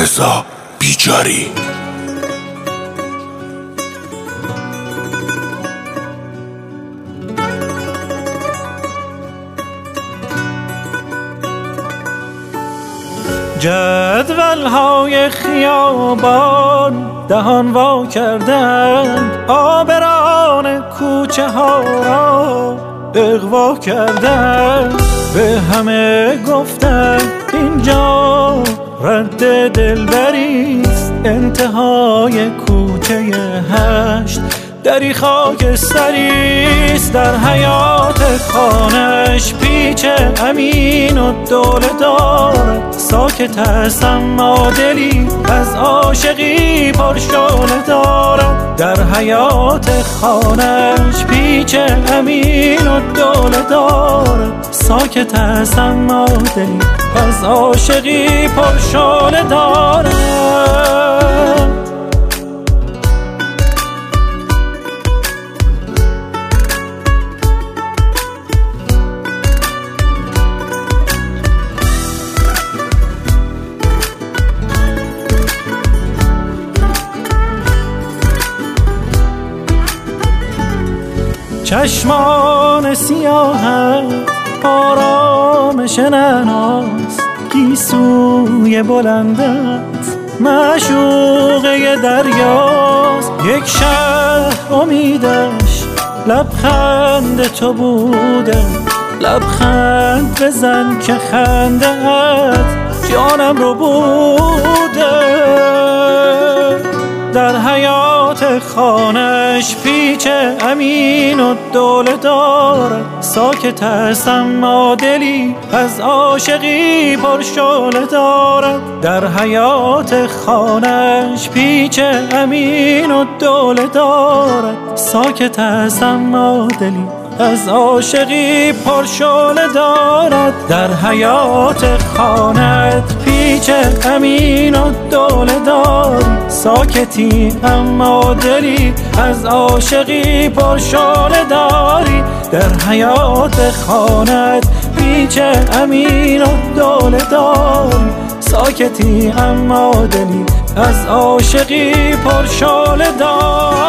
رضا بیجاری. جدول‌های خیابان دهان وا کردند، آبران کوچه ها را اغوا کردند. به همه گفتند اینجا رد دلبریست، انتهای کوچه 8 دری خاکستریست. در حیات خانش پیچ امین و دوله دارد، ساکت است اما دلی از عاشقی پرشعله دارد. در حیات خانش پیچ امین و دوله دارد، ساکت است اما دلی از عاشقی پرشعله دارد. چشمان سیاهت آرامش نعناست، گیسوی بلندت معشوقه دریاست. یک شهر امیدش لبخند تو بوده، لبخند بزن که خنده‌ات جانم رو بوده. در حیات خانش پیچ امین و دوله دارد، ساکت است اما دلی از عاشقی پرشعله دارد. در حیات خانش پیچ امین و دوله دارد، ساکت است اما دلی از عاشقی پرشعله دارد. در حیات خانت پیچ امین و دوله داری، ساکتی اما دلی از عاشقی پرشعله داری. در حیات خانت پیچ امین و دوله داری، ساکتی اما دلی از عاشقی پرشعله داری.